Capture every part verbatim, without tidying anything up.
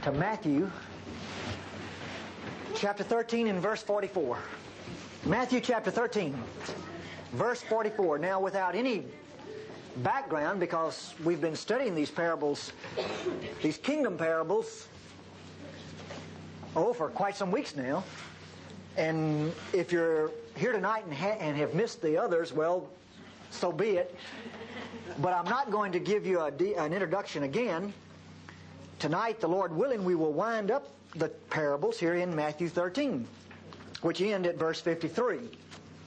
to Matthew chapter thirteen and verse forty-four. Matthew chapter thirteen, verse forty-four. Now, without any background, because we've been studying these parables, these kingdom parables, oh, for quite some weeks now. And if you're here tonight and, ha- and have missed the others, well, so be it. But I'm not going to give you a de- an introduction again. Tonight, the Lord willing, we will wind up the parables here in Matthew thirteen, which end at verse fifty-three.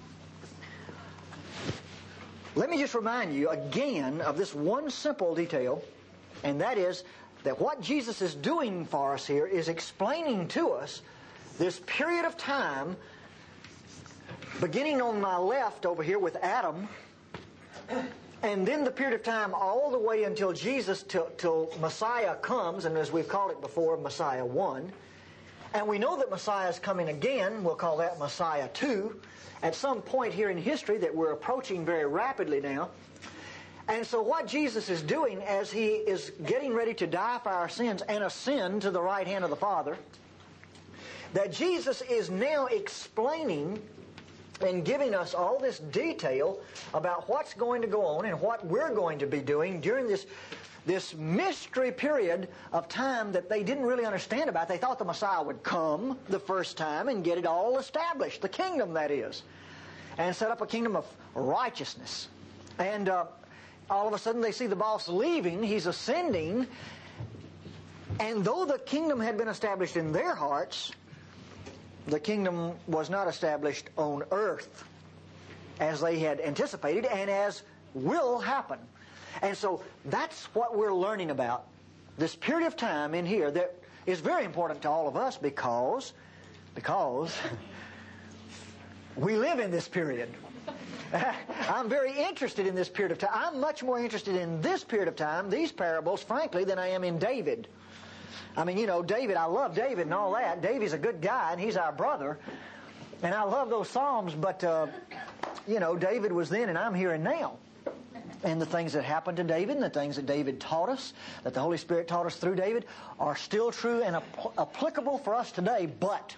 Let me just remind you again of this one simple detail, and that is that what Jesus is doing for us here is explaining to us this period of time, beginning on my left over here with Adam, and then the period of time all the way until Jesus, till, till Messiah comes, and as we've called it before, Messiah one. And we know that Messiah is coming again. We'll call that Messiah two. At some point here in history that we're approaching very rapidly now. And so what Jesus is doing as He is getting ready to die for our sins and ascend to the right hand of the Father, that Jesus is now explaining and giving us all this detail about what's going to go on and what we're going to be doing during this this mystery period of time that they didn't really understand about. They thought the Messiah would come the first time and get it all established, the kingdom that is, and set up a kingdom of righteousness. And uh, all of a sudden they see the boss leaving, He's ascending, and though the kingdom had been established in their hearts, the kingdom was not established on earth as they had anticipated and as will happen. And so that's what we're learning about. This period of time in here that is very important to all of us because, because we live in this period. I'm very interested in this period of time. I'm much more interested in this period of time, these parables, frankly, than I am in David. I mean, you know, David, I love David and all that. David's a good guy and he's our brother. And I love those Psalms, but, uh, you know, David was then and I'm here and now. And the things that happened to David and the things that David taught us, that the Holy Spirit taught us through David, are still true and ap- applicable for us today. But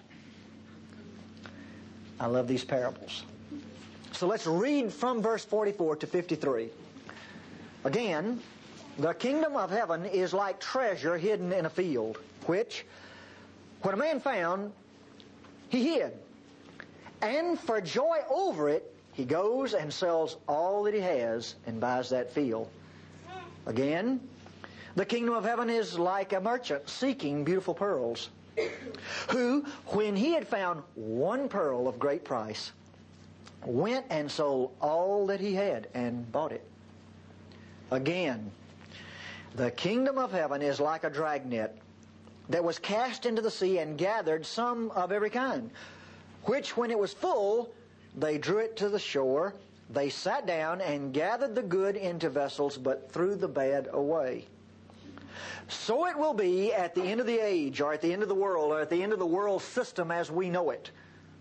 I love these parables. So let's read from verse forty-four to fifty-three. Again, the kingdom of heaven is like treasure hidden in a field, which, when a man found, he hid. And for joy over it, he goes and sells all that he has and buys that field. Again, the kingdom of heaven is like a merchant seeking beautiful pearls, who, when he had found one pearl of great price, went and sold all that he had and bought it. Again, the kingdom of heaven is like a dragnet that was cast into the sea and gathered some of every kind, which when it was full, they drew it to the shore. They sat down and gathered the good into vessels, but threw the bad away. So it will be at the end of the age, or at the end of the world, or at the end of the world system as we know it.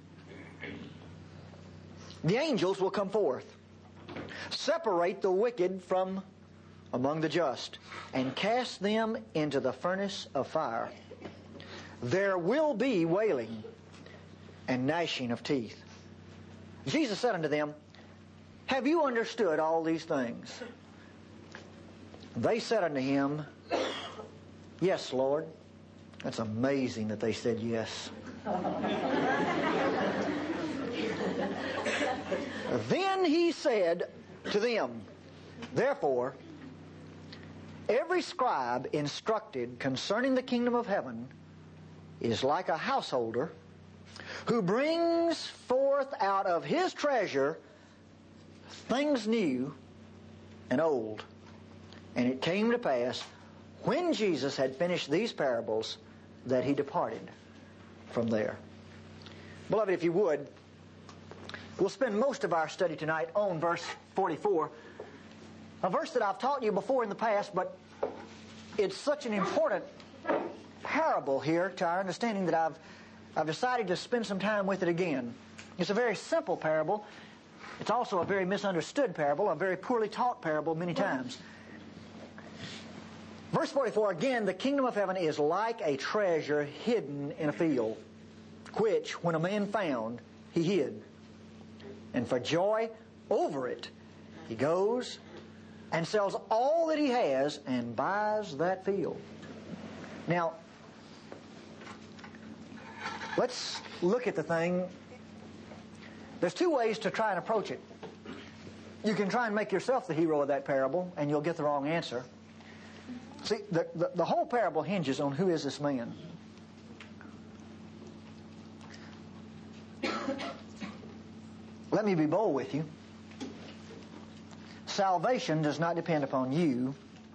The angels will come forth, separate the wicked from among the just, and cast them into the furnace of fire. There will be wailing and gnashing of teeth. Jesus said unto them, Have you understood all these things? They said unto Him, Yes, Lord. That's amazing that they said yes. Then He said to them, Therefore, every scribe instructed concerning the kingdom of heaven is like a householder who brings forth out of his treasure things new and old. And it came to pass, when Jesus had finished these parables, that He departed from there. Beloved, if you would, we'll spend most of our study tonight on verse forty-four, a verse that I've taught you before in the past, but it's such an important parable here to our understanding that I've I've decided to spend some time with it again. It's a very simple parable. It's also a very misunderstood parable, a very poorly taught parable many times. Verse forty-four, again, the kingdom of heaven is like a treasure hidden in a field, which, when a man found, he hid. And for joy over it, he goes and sells all that he has and buys that field. Now, let's look at the thing. There's two ways to try and approach it. You can try and make yourself the hero of that parable, and you'll get the wrong answer. See, the, the, the whole parable hinges on who is this man. Let me be bold with you. Salvation does not depend upon you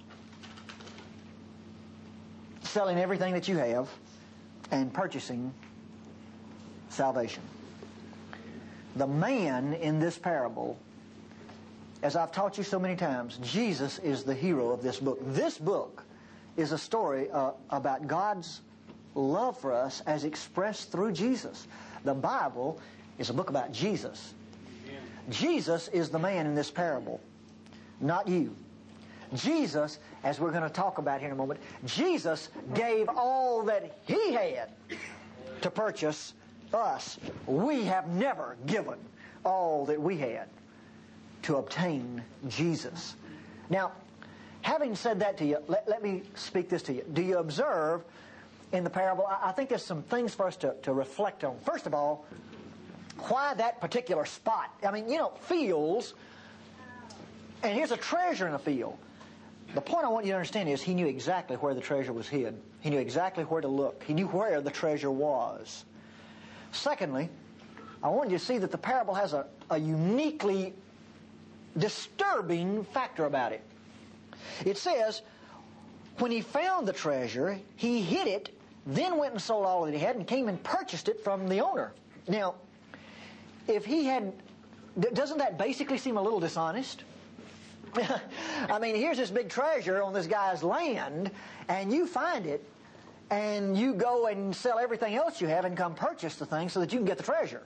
selling everything that you have and purchasing salvation. The man in this parable, as I've taught you so many times, Jesus is the hero of this book. This book is a story uh, about God's love for us as expressed through Jesus. The Bible is a book about Jesus. Amen. Jesus is the man in this parable, not you. Jesus, as we're going to talk about here in a moment, Jesus gave all that He had to purchase us. We have never given all that we had to obtain Jesus. Now, having said that to you, let, let me speak this to you. Do you observe in the parable, I, I think there's some things for us to, to reflect on. First of all, why that particular spot? I mean, you know, fields, and here's a treasure in a field. The point I want you to understand is he knew exactly where the treasure was hid. He knew exactly where to look. He knew where the treasure was. Secondly, I want you to see that the parable has a, a uniquely disturbing factor about it. It says, when he found the treasure, he hid it, then went and sold all that he had and came and purchased it from the owner. Now, if he had, doesn't that basically seem a little dishonest? I mean, here's this big treasure on this guy's land, and you find it, and you go and sell everything else you have and come purchase the thing so that you can get the treasure.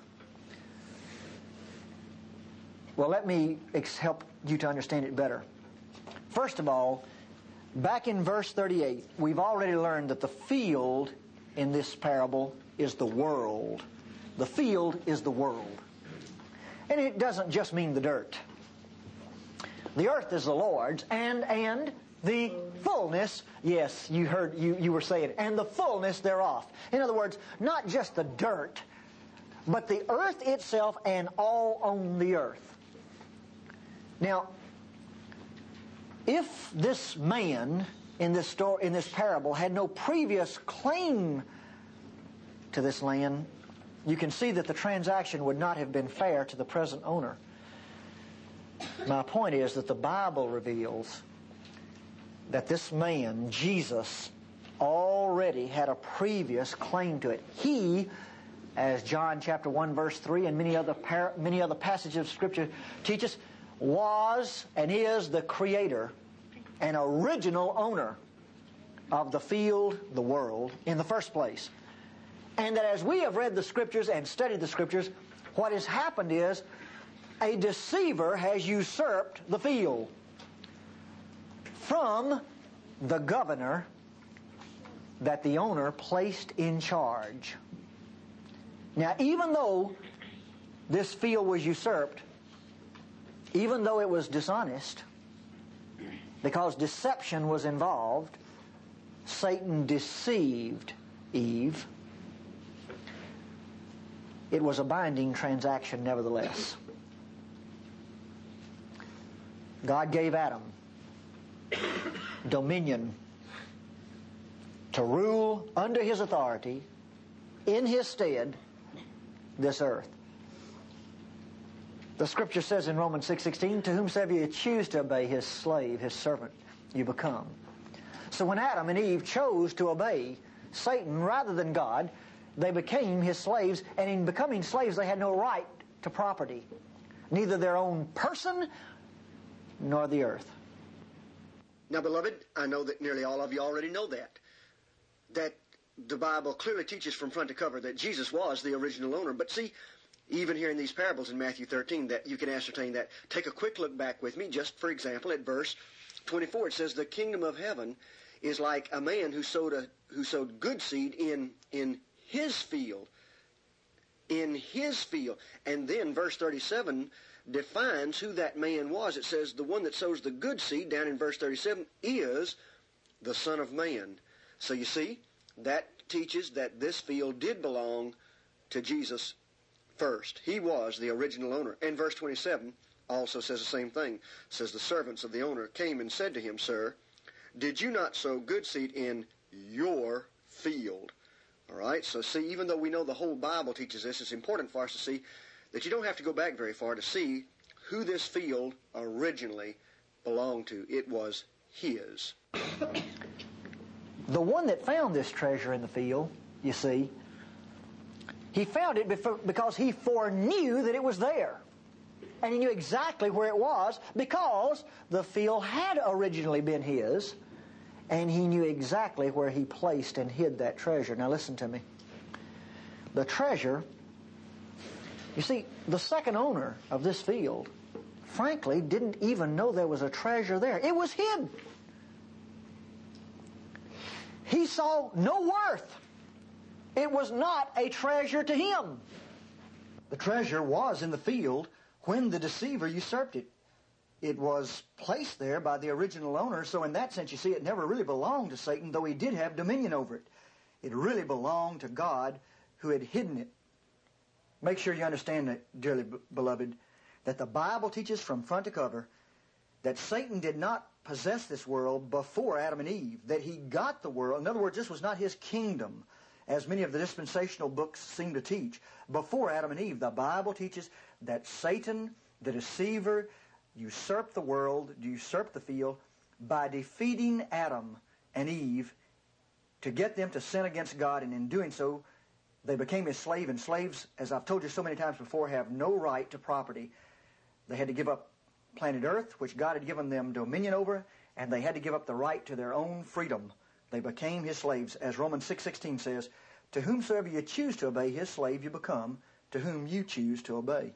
Well, let me ex- help you to understand it better. First of all, back in verse thirty-eight, we've already learned that the field in this parable is the world. The field is the world. And it doesn't just mean the dirt. The earth is the Lord's, and and the fullness, yes, you heard, you, you were saying, and the fullness thereof. In other words, not just the dirt, but the earth itself and all on the earth. Now, if this man in this story, in this parable, had no previous claim to this land, you can see that the transaction would not have been fair to the present owner. My point is that the Bible reveals that this man, Jesus, already had a previous claim to it. He, as John chapter one verse three and many other par- many other passages of Scripture teach us, was and is the creator and original owner of the field, the world, in the first place. And that as we have read the Scriptures and studied the Scriptures, what has happened is a deceiver has usurped the field from the governor that the owner placed in charge. Now, even though this field was usurped, even though it was dishonest, because deception was involved, Satan deceived Eve, it was a binding transaction nevertheless. God gave Adam dominion to rule under his authority, in his stead, this earth. The Scripture says in Romans six sixteen, to whomsoever you choose to obey, his slave, his servant, you become. So when Adam and Eve chose to obey Satan rather than God, they became his slaves, and in becoming slaves they had no right to property, neither their own person nor the earth. Now, beloved, I know that nearly all of you already know that. That the Bible clearly teaches from front to cover that Jesus was the original owner. But see, even here in these parables in Matthew thirteen, that you can ascertain that. Take a quick look back with me, just for example, at verse twenty-four, it says, the kingdom of heaven is like a man who sowed a who sowed good seed in in his field. In his field. And then verse thirty-seven defines who that man was. It says the one that sows the good seed, down in verse thirty-seven, is the Son of Man. So you see, that teaches that this field did belong to Jesus first. He was the original owner. And verse twenty-seven also says the same thing. It says the servants of the owner came and said to him, Sir, did you not sow good seed in your field? All right, so see, even though we know the whole Bible teaches this, it's important for us to see that you don't have to go back very far to see who this field originally belonged to. It was his. The one that found this treasure in the field, you see, he found it because he foreknew that it was there. And he knew exactly where it was because the field had originally been his, and he knew exactly where he placed and hid that treasure. Now listen to me. The treasure, you see, the second owner of this field, frankly, didn't even know there was a treasure there. It was hidden. He saw no worth. It was not a treasure to him. The treasure was in the field when the deceiver usurped it. It was placed there by the original owner, so in that sense, you see, it never really belonged to Satan, though he did have dominion over it. It really belonged to God who had hidden it. Make sure you understand that, dearly beloved, that the Bible teaches from front to cover that Satan did not possess this world before Adam and Eve, that he got the world. In other words, this was not his kingdom, as many of the dispensational books seem to teach. Before Adam and Eve, the Bible teaches that Satan, the deceiver, usurped the world, usurped the field, by defeating Adam and Eve to get them to sin against God, and in doing so, they became his slave, and slaves, as I've told you so many times before, have no right to property. They had to give up planet Earth, which God had given them dominion over, and they had to give up the right to their own freedom. They became his slaves. As Romans six sixteen says, to whomsoever you choose to obey, his slave you become, to whom you choose to obey.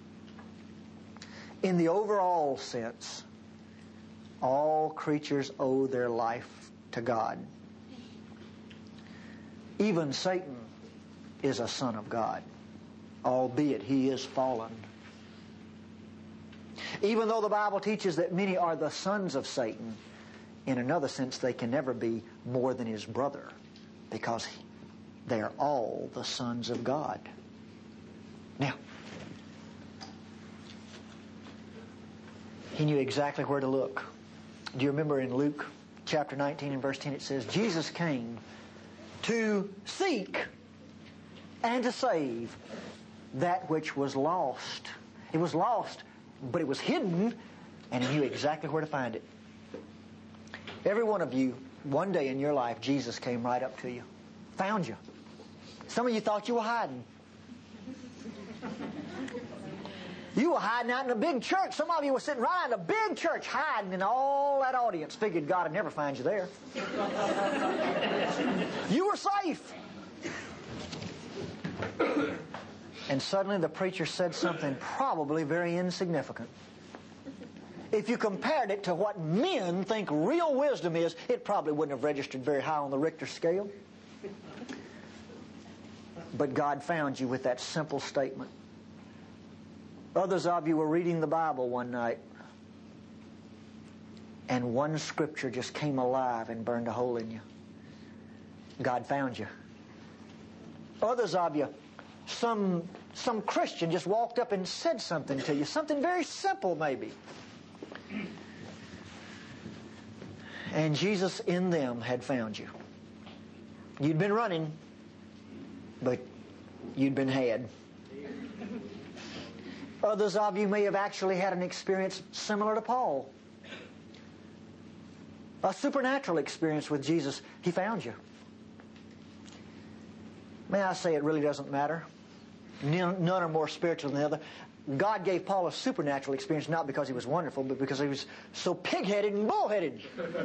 In the overall sense, all creatures owe their life to God. Even Satan is a son of God, albeit he is fallen. Even though the Bible teaches that many are the sons of Satan, in another sense they can never be more than his brother, because they are all the sons of God. Now, he knew exactly where to look. Do you remember in Luke chapter nineteen and verse ten it says, Jesus came to seek and to save that which was lost. It was lost, but it was hidden, and he knew exactly where to find it. Every one of you, one day in your life, Jesus came right up to you, found you. Some of you thought you were hiding. You were hiding out in a big church. Some of you were sitting right in a big church hiding, and all that audience figured God would never find you there. You were safe. And suddenly the preacher said something probably very insignificant. If you compared it to what men think real wisdom is, it probably wouldn't have registered very high on the Richter scale. But God found you with that simple statement. Others of you were reading the Bible one night, and one scripture just came alive and burned a hole in you. God found you. Others of you, some, some Christian just walked up and said something to you, something very simple maybe. And Jesus in them had found you. You'd been running, but you'd been had. Others of you may have actually had an experience similar to Paul. A supernatural experience with Jesus. He found you. May I say it really doesn't matter? None are more spiritual than the other. God gave Paul a supernatural experience not because he was wonderful, but because he was so pig-headed and bull-headed.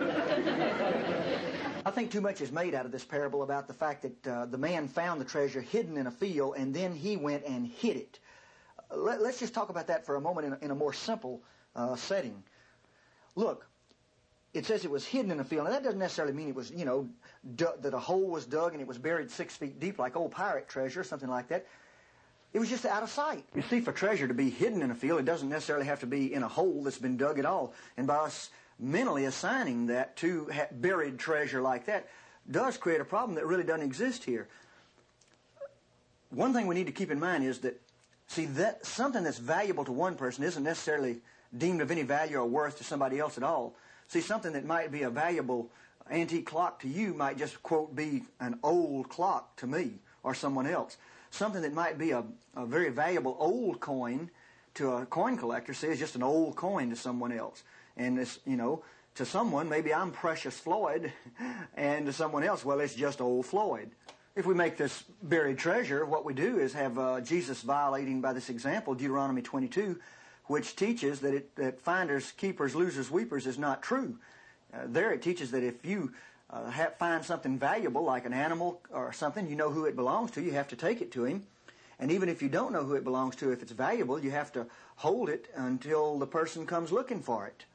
I think too much is made out of this parable about the fact that uh, the man found the treasure hidden in a field, and then he went and hid it. Uh, let, let's just talk about that for a moment in a, in a more simple uh, setting. Look, it says it was hidden in a field. Now, that doesn't necessarily mean it was, you know, dug, that a hole was dug and it was buried six feet deep like old pirate treasure or something like that. It was just out of sight. You see, for treasure to be hidden in a field, it doesn't necessarily have to be in a hole that's been dug at all. And by us mentally assigning that to ha- buried treasure like that does create a problem that really doesn't exist here. One thing we need to keep in mind is that, see, that something that's valuable to one person isn't necessarily deemed of any value or worth to somebody else at all. See, something that might be a valuable antique clock to you might just, quote, be an old clock to me or someone else. Something that might be a, a very valuable old coin to a coin collector, say, is just an old coin to someone else. And this, you know, to someone, maybe I'm Precious Floyd, and to someone else, well, it's just old Floyd. If we make this buried treasure, what we do is have uh, Jesus violating by this example, Deuteronomy twenty-two, which teaches that, it, that finders, keepers, losers, weepers is not true. Uh, there it teaches that if you uh, have, find something valuable, like an animal or something, you know who it belongs to, you have to take it to him. And even if you don't know who it belongs to, if it's valuable, you have to hold it until the person comes looking for it.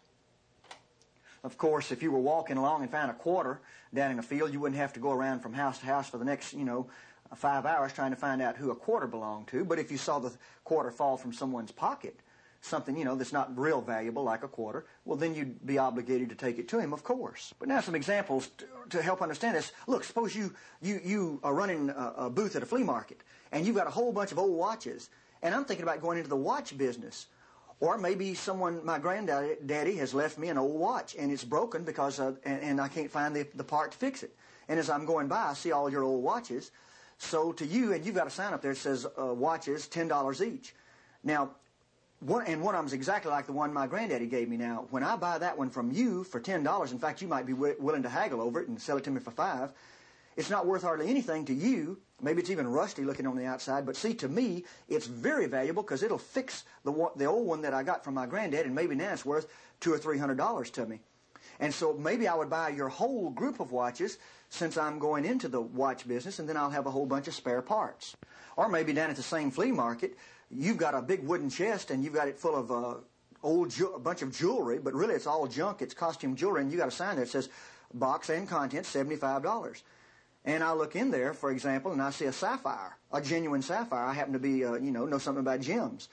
Of course, if you were walking along and found a quarter down in a field, you wouldn't have to go around from house to house for the next, you know, five hours trying to find out who a quarter belonged to. But if you saw the quarter fall from someone's pocket, something, you know, that's not real valuable like a quarter, well, then you'd be obligated to take it to him, of course. But now some examples to, to help understand this. Look, suppose you, you, you are running a, a booth at a flea market, and you've got a whole bunch of old watches, and I'm thinking about going into the watch business. Or maybe someone, my granddaddy has left me an old watch, and it's broken because, uh, and, and I can't find the, the part to fix it. And as I'm going by, I see all your old watches. So to you, and you've got a sign up there that says uh, watches, ten dollars each. Now, one, and one of them is exactly like the one my granddaddy gave me. Now, when I buy that one from you for ten dollars, in fact, you might be w- willing to haggle over it and sell it to me for five dollars. It's not worth hardly anything to you. Maybe it's even rusty looking on the outside. But see, to me, it's very valuable because it'll fix the one, the old one that I got from my granddad, and maybe now it's worth two or three hundred dollars to me. And so maybe I would buy your whole group of watches since I'm going into the watch business, and then I'll have a whole bunch of spare parts. Or maybe down at the same flea market, you've got a big wooden chest, and you've got it full of uh, old ju- a bunch of jewelry, but really it's all junk. It's costume jewelry, and you got a sign there that says box and contents, seventy-five dollars. And I look in there, for example, and I see a sapphire, a genuine sapphire. I happen to be, uh, you know, know something about gems.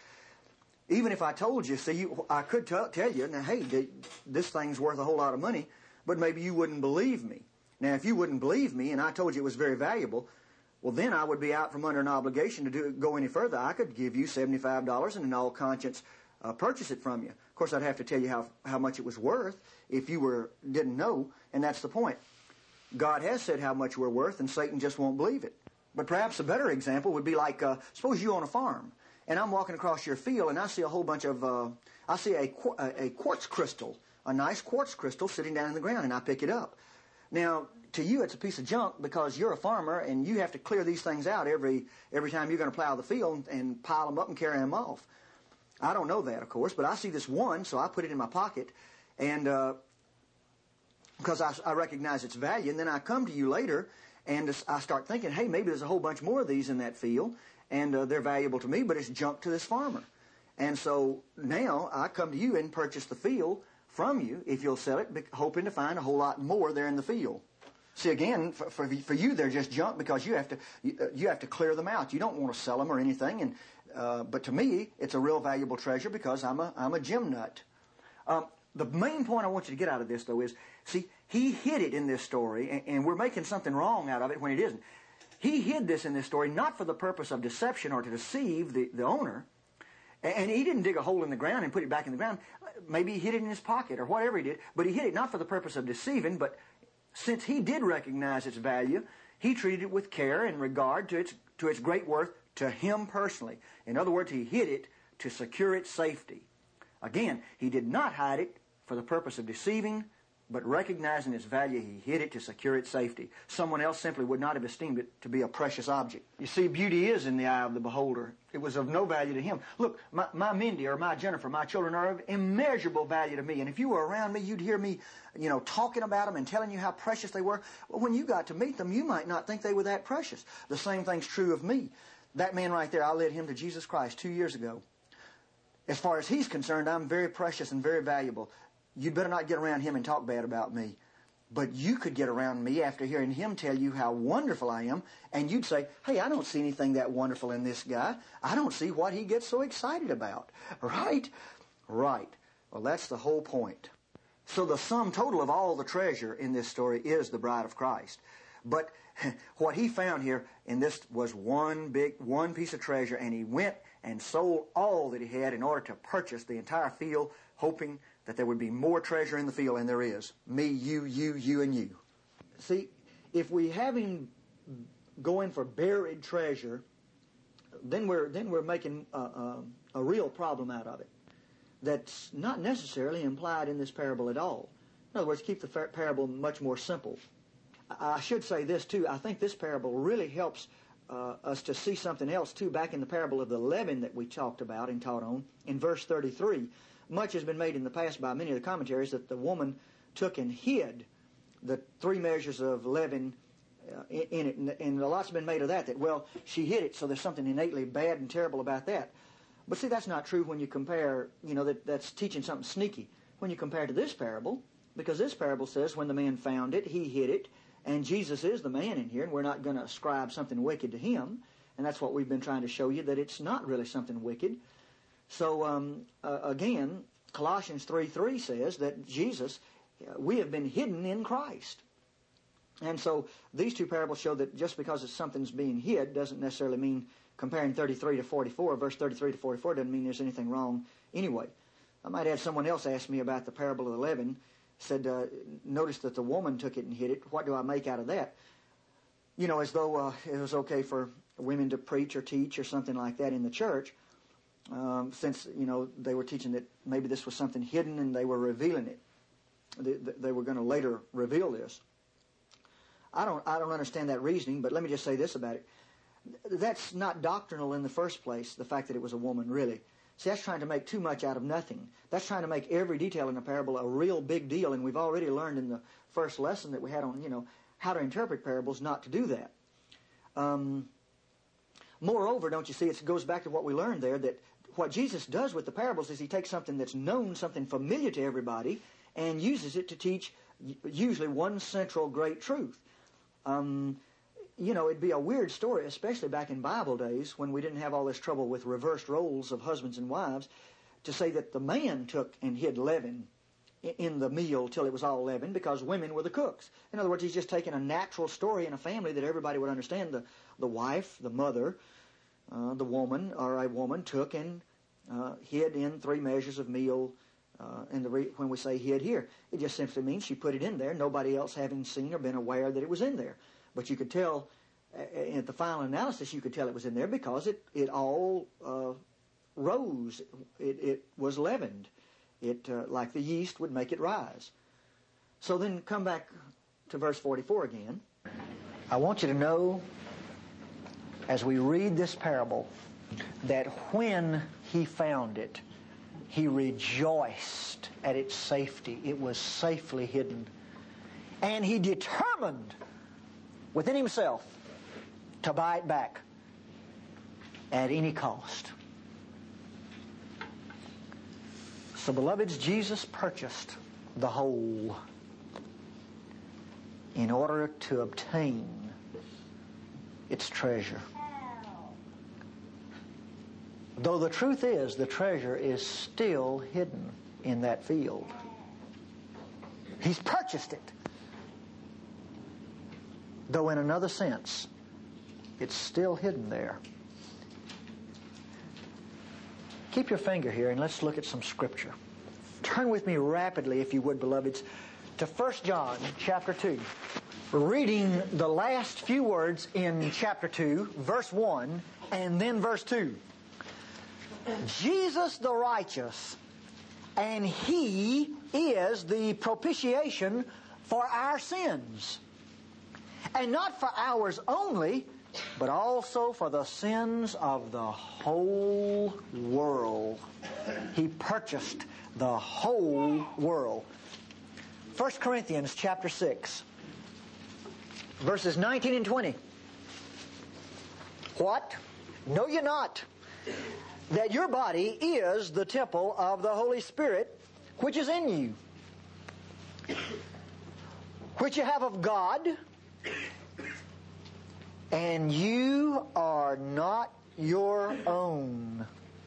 Even if I told you, see, you, I could t- tell you, now, hey, th- this thing's worth a whole lot of money, but maybe you wouldn't believe me. Now, if you wouldn't believe me and I told you it was very valuable, well, then I would be out from under an obligation to do, go any further. I could give you seventy-five dollars and in all conscience uh, purchase it from you. Of course, I'd have to tell you how, how much it was worth if you were didn't know, and that's the point. God has said how much we're worth, and Satan just won't believe it. But perhaps a better example would be like, uh, suppose you own a farm, and I'm walking across your field, and I see a whole bunch of, uh, I see a, a quartz crystal, a nice quartz crystal sitting down in the ground, and I pick it up. Now, to you, it's a piece of junk because you're a farmer, and you have to clear these things out every every time you're going to plow the field and pile them up and carry them off. I don't know that, of course, but I see this one, so I put it in my pocket, and uh, because I, I recognize its value, and then I come to you later, and I start thinking, hey, maybe there's a whole bunch more of these in that field, and uh, they're valuable to me, but it's junk to this farmer. And so now I come to you and purchase the field from you, if you'll sell it, hoping to find a whole lot more there in the field. See, again, for, for, for you, they're just junk because you have to you, uh, you have to clear them out. You don't want to sell them or anything, and uh, but to me, it's a real valuable treasure because I'm a I'm a gem nut. Um, The main point I want you to get out of this, though, is, see, he hid it in this story, and, and we're making something wrong out of it when it isn't. He hid this in this story not for the purpose of deception or to deceive the, the owner, and, and he didn't dig a hole in the ground and put it back in the ground. Maybe he hid it in his pocket or whatever he did, but he hid it not for the purpose of deceiving, but since he did recognize its value, he treated it with care and regard to its, to its great worth to him personally. In other words, he hid it to secure its safety. Again, he did not hide it for the purpose of deceiving, but recognizing its value, he hid it to secure its safety. Someone else simply would not have esteemed it to be a precious object. You see, beauty is in the eye of the beholder. It was of no value to him. Look, my, my Mindy or my Jennifer, my children are of immeasurable value to me. And if you were around me, you'd hear me, you know, talking about them and telling you how precious they were. Well, when you got to meet them, you might not think they were that precious. The same thing's true of me. That man right there, I led him to Jesus Christ two years ago. As far as he's concerned, I'm very precious and very valuable. you'd better not get around him and talk bad about me. But you could get around me after hearing him tell you how wonderful I am, and you'd say, hey, I don't see anything that wonderful in this guy. I don't see what he gets so excited about. Right? Right. Well, that's the whole point. So the sum total of all the treasure in this story is the bride of Christ. But what he found here in this was one big, one piece of treasure, and he went and sold all that he had in order to purchase the entire field, hoping that there would be more treasure in the field, and there is. Me, you, you, you, and you. See, if we have him going for buried treasure, then we're then we're making a, a, a real problem out of it. That's not necessarily implied in this parable at all. In other words, keep the parable much more simple. I should say this too. I think this parable really helps uh, us to see something else too. Back in the parable of the leaven that we talked about and taught on, in verse thirty-three, much has been made in the past by many of the commentaries that the woman took and hid the three measures of leaven uh, in, in it, and, and a lot's been made of that. That well, she hid it, so there's something innately bad and terrible about that. But see, that's not true when you compare. You know, that that's teaching something sneaky when you compare to this parable, because this parable says when the man found it, he hid it. And Jesus is the man in here, and we're not going to ascribe something wicked to him. And that's what we've been trying to show you, that it's not really something wicked. So, um, uh, again, Colossians three three says that Jesus, uh, we have been hidden in Christ. And so these two parables show that just because it's something's being hid doesn't necessarily mean, comparing thirty-three to forty-four, verse thirty-three to forty-four doesn't mean there's anything wrong anyway. I might have someone else ask me about the parable of the leaven. Said, uh, notice that the woman took it and hid it. What do I make out of that? You know, as though uh, it was okay for women to preach or teach or something like that in the church, um, since, you know, they were teaching that maybe this was something hidden and they were revealing it. They, they were going to later reveal this. I don't, I don't understand that reasoning, but let me just say this about it. That's not doctrinal in the first place, the fact that it was a woman, really. See, that's trying to make too much out of nothing. That's trying to make every detail in the parable a real big deal, and we've already learned in the first lesson that we had on, you know, how to interpret parables not to do that. Um, moreover, don't you see, it goes back to what we learned there, that what Jesus does with the parables is he takes something that's known, something familiar to everybody, and uses it to teach usually one central great truth. Um, You know, it'd be a weird story, especially back in Bible days when we didn't have all this trouble with reversed roles of husbands and wives, to say that the man took and hid leaven in the meal till it was all leavened because women were the cooks. In other words, he's just taking a natural story in a family that everybody would understand. The, the wife, the mother, uh, the woman, or a woman took and uh, hid in three measures of meal. Uh, and the re- when we say hid here, it just simply means she put it in there, nobody else having seen or been aware that it was in there. But you could tell, at the final analysis, you could tell it was in there because it, it all uh, rose. It, it was leavened. It, uh, like the yeast, would make it rise. So then come back to verse forty-four again. I want you to know, as we read this parable, that when he found it, he rejoiced at its safety. It was safely hidden. And he determined within himself to buy it back at any cost. So, beloveds, Jesus purchased the whole in order to obtain its treasure. Though the truth is, the treasure is still hidden in that field. He's purchased it. Though in another sense, it's still hidden there. Keep your finger here and let's look at some scripture. Turn with me rapidly, if you would, beloveds, to First John chapter two. We're reading the last few words in chapter two, verse one, and then verse two. Jesus the righteous, and He is the propitiation for our sins. And not for ours only, but also for the sins of the whole world. He purchased the whole world. First Corinthians chapter six, verses nineteen and twenty. What? Know ye not that your body is the temple of the Holy Spirit, which is in you, which you have of God, and you are not your own.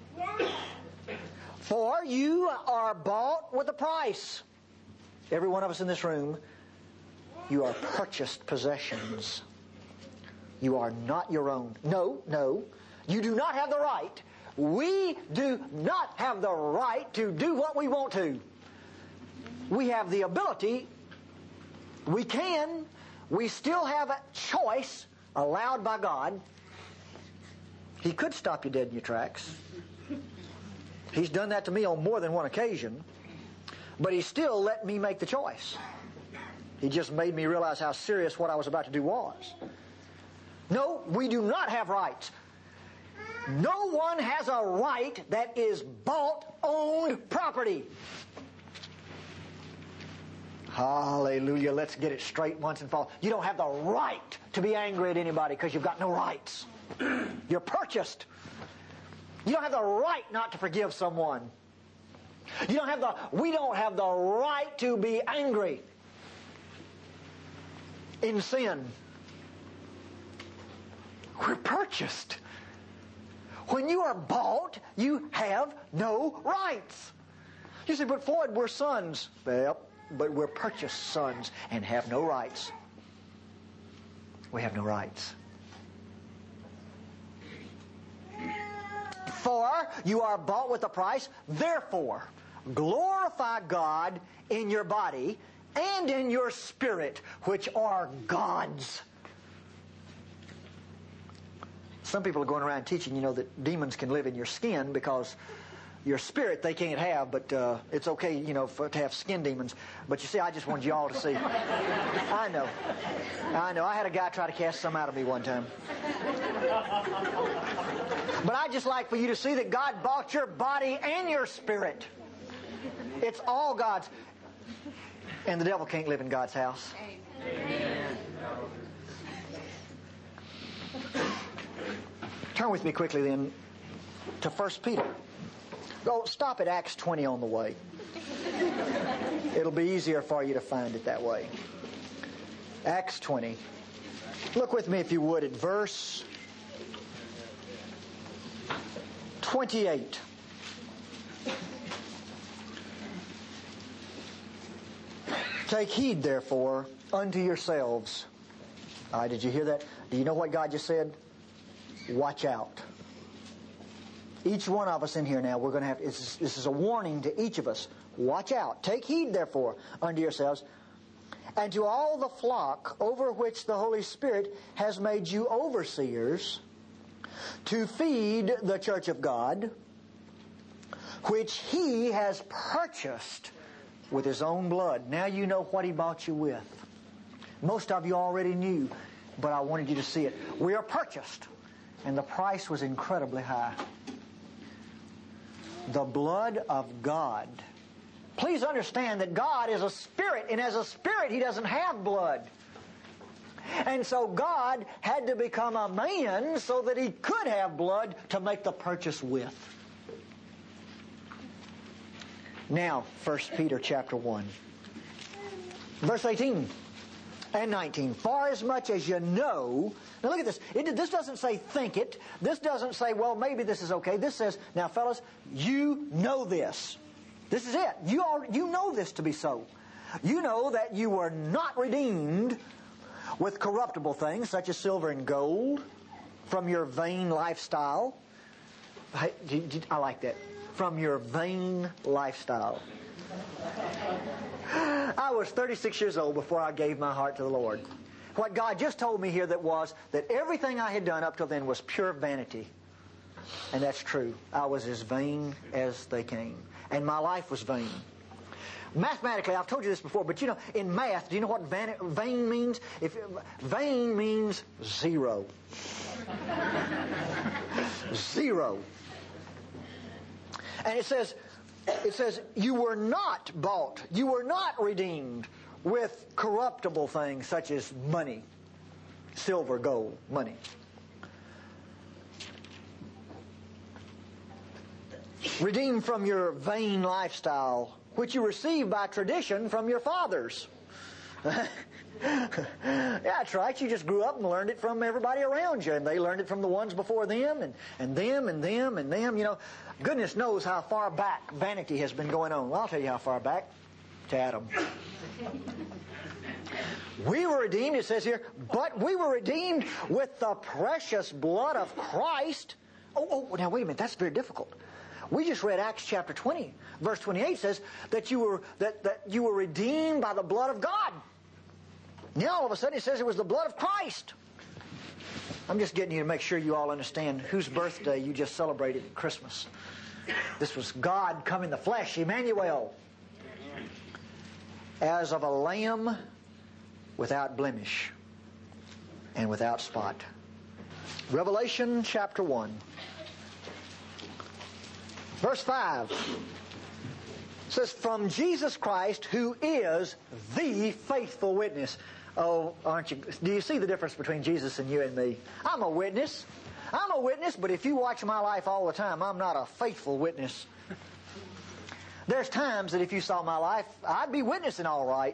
For you are bought with a price. Every one of us in this room, you are purchased possessions. You are not your own. No, no. You do not have the right. We do not have the right to do what we want to. We have the ability. We can. We still have a choice allowed by God. He could stop you dead in your tracks. He's done that to me on more than one occasion. But He still let me make the choice. He just made me realize how serious what I was about to do was. No, we do not have rights. No one has a right that is bought, owned property. Hallelujah. Let's get it straight once and for all. You don't have the right to be angry at anybody because you've got no rights. You're purchased. You don't have the right not to forgive someone. You don't have the, we don't have the right to be angry in sin. We're purchased. When you are bought, you have no rights. You say, but Floyd, we're sons. Well, but we're purchased sons and have no rights. We have no rights. For you are bought with a price, therefore glorify God in your body and in your spirit, which are God's. Some people are going around teaching, you know, that demons can live in your skin because your spirit they can't have, but uh, it's okay, you know, for, to have skin demons. But you see, I just wanted you all to see. I know. I know. I had a guy try to cast some out of me one time. But I'd just like for you to see that God bought your body and your spirit. It's all God's. And the devil can't live in God's house. Amen. Turn with me quickly then to First Peter. Go stop at Acts twenty on the way. It'll be easier for you to find it that way. Acts twenty. Look with me, if you would, at verse twenty-eight. Take heed, therefore, unto yourselves. All right, did you hear that? Do you know what God just said? Watch out. Each one of us in here now, we're going to have, this is a warning to each of us. Watch out. Take heed, therefore, unto yourselves, and to all the flock over which the Holy Spirit has made you overseers, to feed the church of God, which He has purchased with His own blood. Now you know what He bought you with. Most of you already knew, but I wanted you to see it. We are purchased, and the price was incredibly high. The blood of God. Please understand that God is a spirit, and as a spirit He doesn't have blood. And so God had to become a man so that He could have blood to make the purchase with. Now, First Peter chapter one. Verse eighteen and nineteen. For as much as you know... Now look at this. It, this doesn't say think it. This doesn't say, well, maybe this is okay. This says, now fellas, you know this. This is it. You, are, you know this to be so. You know that you were not redeemed with corruptible things, such as silver and gold, from your vain lifestyle. I, I like that. From your vain lifestyle. I was thirty-six years old before I gave my heart to the Lord. What God just told me here that was that everything I had done up till then was pure vanity. And that's true. I was as vain as they came. And my life was vain. Mathematically, I've told you this before, but you know, in math, do you know what van, vain means? If vain means zero. Zero. And it says, it says, you were not bought, you were not redeemed with corruptible things such as money, silver, gold, money. Redeemed from your vain lifestyle, which you received by tradition from your fathers. Yeah, that's right. You just grew up and learned it from everybody around you, and they learned it from the ones before them, and, and them, and them, and them. You know, goodness knows how far back vanity has been going on. Well, I'll tell you how far back. To Adam. We were redeemed, it says here, but we were redeemed with the precious blood of Christ. Oh, oh, now wait a minute, that's very difficult. We just read Acts chapter twenty, verse twenty-eight says that you were that, that you were redeemed by the blood of God. Now all of a sudden it says it was the blood of Christ. I'm just getting you to make sure you all understand whose birthday you just celebrated at Christmas. This was God come in the flesh, Emmanuel, as of a lamb without blemish and without spot. Revelation chapter one. Verse five says, from Jesus Christ, who is the faithful witness. Oh, aren't you? Do you see the difference between Jesus and you and me? I'm a witness. I'm a witness, but if you watch my life all the time, I'm not a faithful witness. There's times that if you saw my life, I'd be witnessing all right.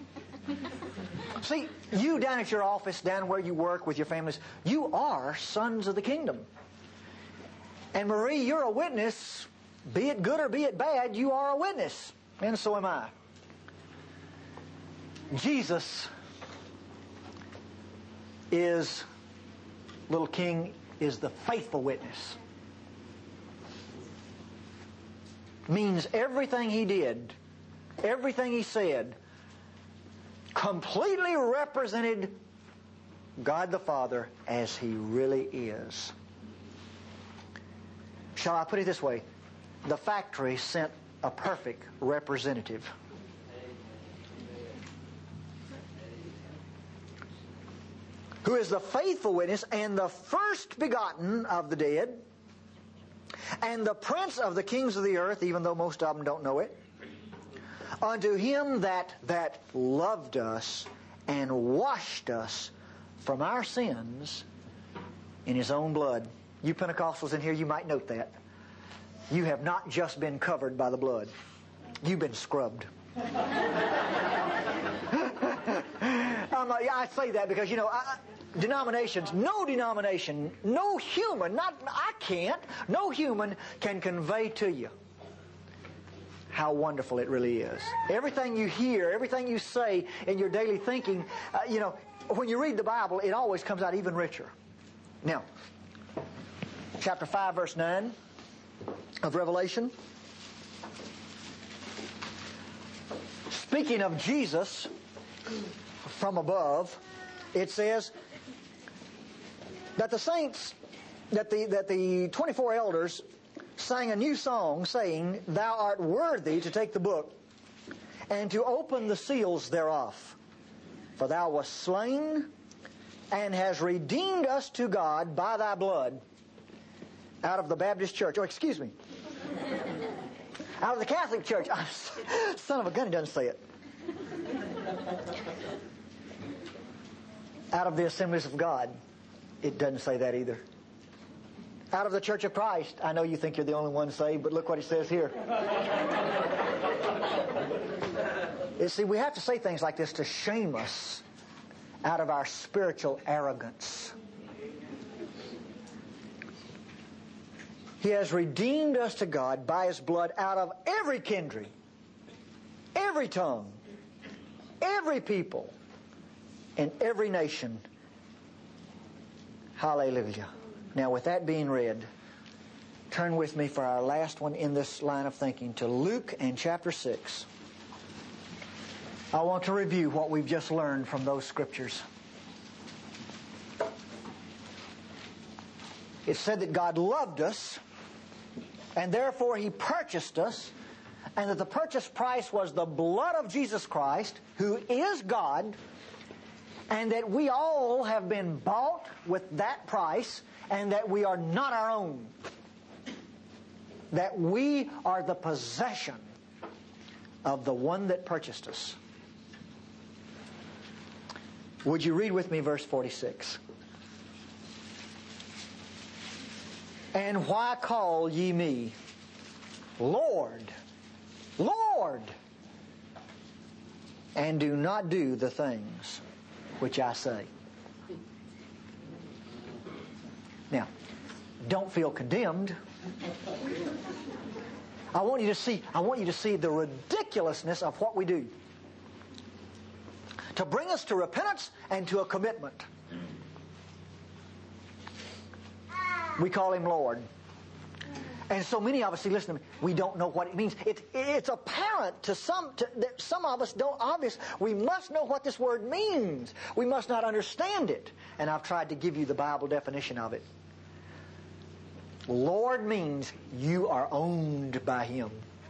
See, you down at your office, down where you work with your families, you are sons of the kingdom. And Marie, you're a witness. Be it good or be it bad, you are a witness. And so am I. Jesus is, little king, is the faithful witness. Means everything he did, everything he said, completely represented God the Father as he really is. Shall I put it this way? The factory sent a perfect representative. Who is the faithful witness and the first begotten of the dead, and the prince of the kings of the earth, even though most of them don't know it, unto him that that loved us and washed us from our sins in his own blood. You Pentecostals in here, you might note that. You have not just been covered by the blood. You've been scrubbed. um, uh, yeah, I say that because, you know, I, denominations, no denomination, no human, not I can't, no human can convey to you how wonderful it really is. Everything you hear, everything you say in your daily thinking, uh, you know, when you read the Bible, it always comes out even richer. Now, chapter five, verse nine of Revelation. Speaking of Jesus from above, it says that the saints, that the that the twenty-four elders sang a new song, saying, Thou art worthy to take the book and to open the seals thereof. For thou wast slain and hast redeemed us to God by thy blood out of the Baptist church. Oh, excuse me. Out of the Catholic church. Son of a gun, he doesn't say it. Out of the Assemblies of God. It doesn't say that either. Out of the Church of Christ. I know you think you're the only one saved, but look what it says here. You see, we have to say things like this to shame us out of our spiritual arrogance. He has redeemed us to God by his blood out of every kindred, every tongue, every people, and every nation. Hallelujah. Now, with that being read, turn with me for our last one in this line of thinking to Luke and chapter six. I want to review what we've just learned from those scriptures. It said that God loved us, and therefore he purchased us, and that the purchase price was the blood of Jesus Christ, who is God, and that we all have been bought with that price, and that we are not our own. That we are the possession of the one that purchased us. Would you read with me verse forty-six? And why call ye me Lord, Lord, and do not do the things which I say. Now, don't feel condemned. I want you to see, I want you to see the ridiculousness of what we do. To bring us to repentance and to a commitment. We call Him Lord. And so many of us, see, listen to me, we don't know what it means. It, it's apparent to some, to, that some of us don't, obvious. We must know what this word means. We must not understand it. And I've tried to give you the Bible definition of it. Lord means you are owned by Him.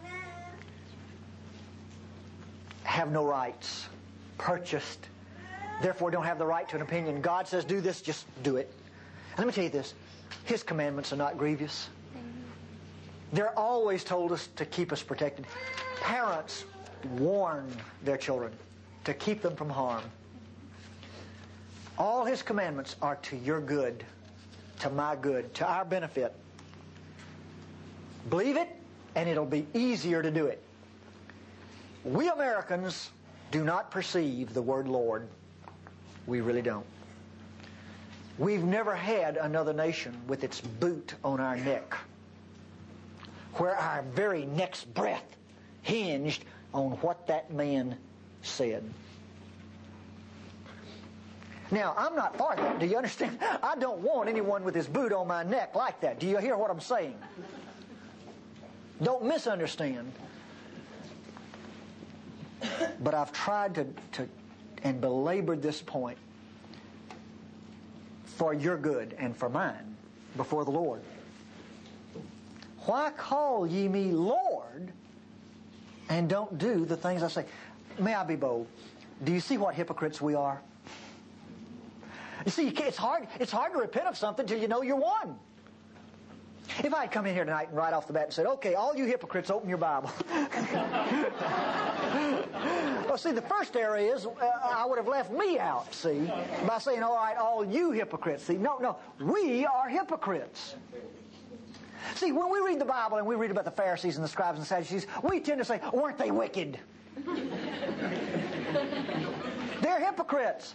Have no rights. Purchased. Therefore don't have the right to an opinion. God says do this, just do it. And let me tell you this. His commandments are not grievous. They're always told us to keep us protected. Parents warn their children to keep them from harm. All His commandments are to your good, to my good, to our benefit. Believe it, and it'll be easier to do it. We Americans do not perceive the word Lord. We really don't. We've never had another nation with its boot on our neck, where our very next breath hinged on what that man said. Now, I'm not for that. Do you understand? I don't want anyone with his boot on my neck like that. Do you hear what I'm saying? Don't misunderstand. But I've tried to, to and belabored this point for your good and for mine before the Lord. Why call ye me Lord and don't do the things I say? May I be bold? Do you see what hypocrites we are? You see, it's hard, it's hard to repent of something till you know you're one. If I had come in here tonight and right off the bat and said, okay, all you hypocrites, open your Bible. Well, see, the first area is uh, I would have left me out, see, by saying, all right, all you hypocrites. See, no, no, we are hypocrites. See, when we read the Bible and we read about the Pharisees and the scribes and the Sadducees, we tend to say, weren't they wicked? They're hypocrites.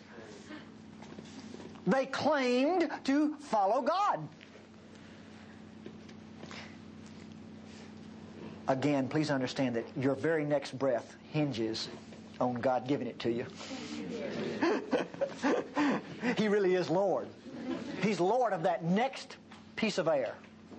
They claimed to follow God. Again, please understand that your very next breath hinges on God giving it to you. He really is Lord. He's Lord of that next piece of air.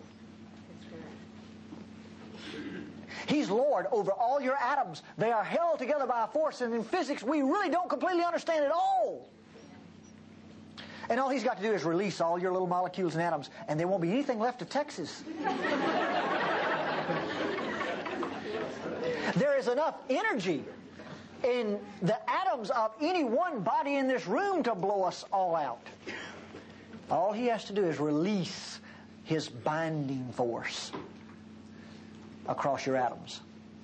He's Lord over all your atoms. They are held together by a force, and in physics we really don't completely understand it all. And all He's got to do is release all your little molecules and atoms, and there won't be anything left of Texas. There is enough energy in the atoms of any one body in this room to blow us all out. All He has to do is release His binding force across your atoms.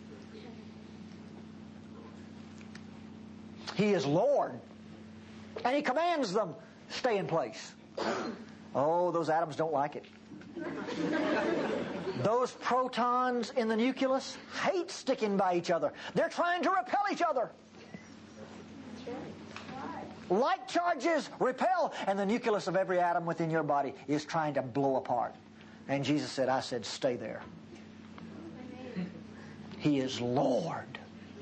He is Lord. And He commands them, stay in place. Oh, those atoms don't like it. Those protons in the nucleus hate sticking by each other. They're trying to repel each other. Like charges repel, and the nucleus of every atom within your body is trying to blow apart. And Jesus said, I said, stay there. He is Lord.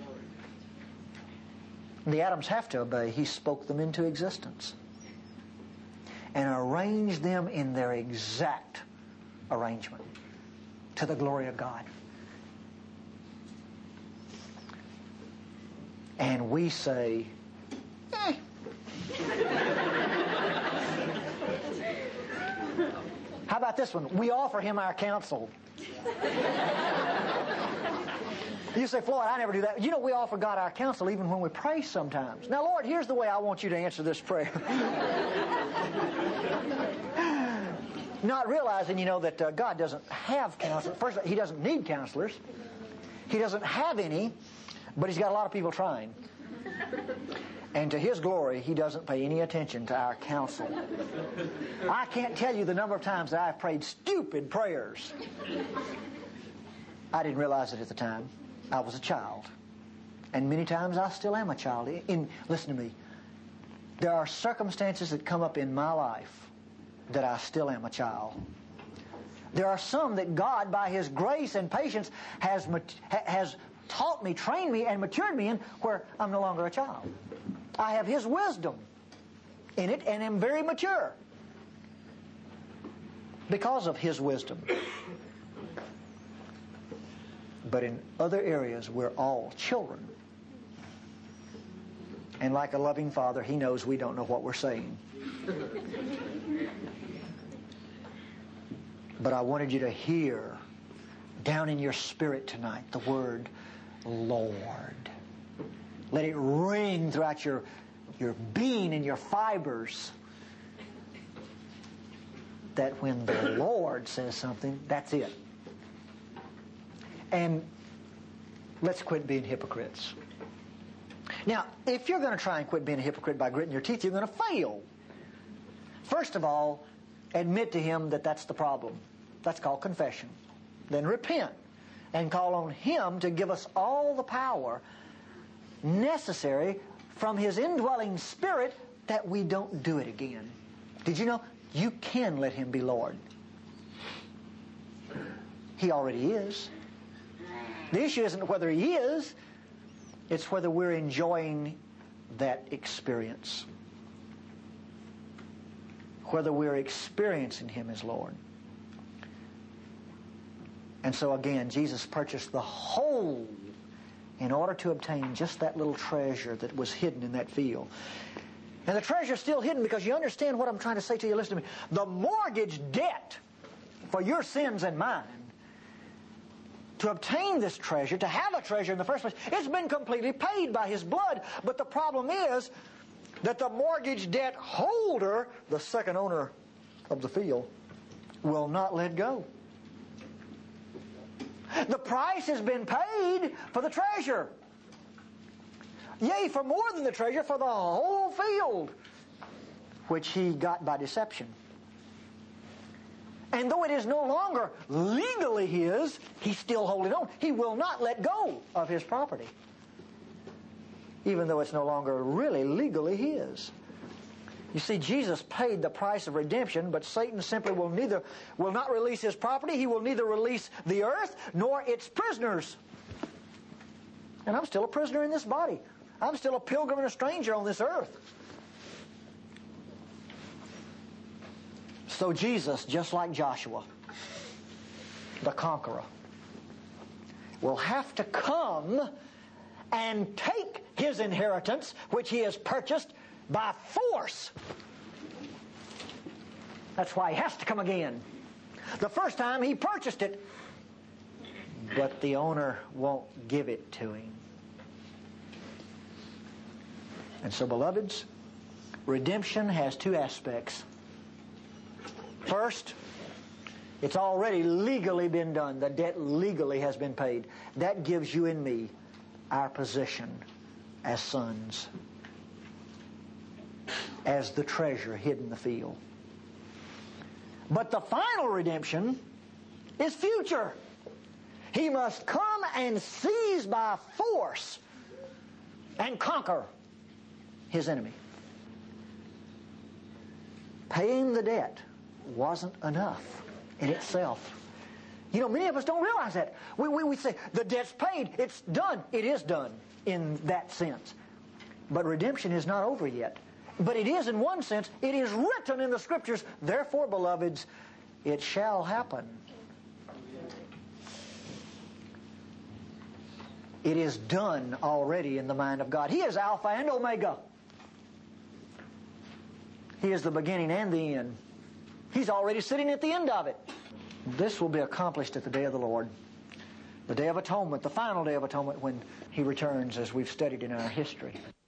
The atoms have to obey. He spoke them into existence and arranged them in their exact arrangement to the glory of God. And we say, eh. How about this one? We offer Him our counsel. You say, Floyd, I never do that. You know, we offer God our counsel even when we pray sometimes. Now, Lord, here's the way I want you to answer this prayer. Not realizing, you know, that uh, God doesn't have counselors. First of all, He doesn't need counselors. He doesn't have any, but He's got a lot of people trying. And to His glory, He doesn't pay any attention to our counsel. I can't tell you the number of times that I've prayed stupid prayers. I didn't realize it at the time. I was a child. And many times I still am a child. In, listen to me. There are circumstances that come up in my life that I still am a child. There are some that God, by His grace and patience, has has taught me, trained me, and matured me in where I'm no longer a child. I have His wisdom in it and am very mature because of His wisdom. But in other areas, we're all children. And like a loving Father, He knows we don't know what we're saying. But I wanted you to hear down in your spirit tonight the word Lord. Let it ring throughout your, your being and your fibers. That when the Lord says something, that's it. And let's quit being hypocrites. Now, if you're going to try and quit being a hypocrite by gritting your teeth, you're going to fail. First of all, admit to Him that that's the problem. That's called confession. Then repent and call on Him to give us all the power necessary from His indwelling Spirit that we don't do it again. Did you know you can let Him be Lord? He already is. The issue isn't whether He is, it's whether we're enjoying that experience. Whether we're experiencing Him as Lord. And so again, Jesus purchased the whole in order to obtain just that little treasure that was hidden in that field. And the treasure's still hidden because you understand what I'm trying to say to you. Listen to me. The mortgage debt for your sins and mine, to obtain this treasure, to have a treasure in the first place, it's been completely paid by His blood. But the problem is that the mortgage debt holder, the second owner of the field, will not let go. The price has been paid for the treasure. Yea, for more than the treasure, for the whole field, which he got by deception. And though it is no longer legally his, he's still holding on. He will not let go of his property, even though it's no longer really legally his. You see, Jesus paid the price of redemption, but Satan simply will neither will not release his property. He will neither release the earth nor its prisoners. And I'm still a prisoner in this body. I'm still a pilgrim and a stranger on this earth. So Jesus, just like Joshua, the conqueror, will have to come and take his inheritance, which he has purchased, by force. That's why he has to come again. The first time he purchased it, but the owner won't give it to him. And so, beloveds, redemption has two aspects. First, it's already legally been done. The debt legally has been paid. That gives you and me our position as sons, as the treasure hid in the field. But the final redemption is future. He must come and seize by force and conquer his enemy. Paying the debt wasn't enough in itself. You know, many of us don't realize that. We, we, we say, the debt's paid, it's done. It is done in that sense. But redemption is not over yet. But it is in one sense. It is written in the Scriptures. Therefore, beloveds, it shall happen. It is done already in the mind of God. He is Alpha and Omega. He is the beginning and the end. He's already sitting at the end of it. This will be accomplished at the day of the Lord. The day of atonement, the final day of atonement when He returns, as we've studied in our history.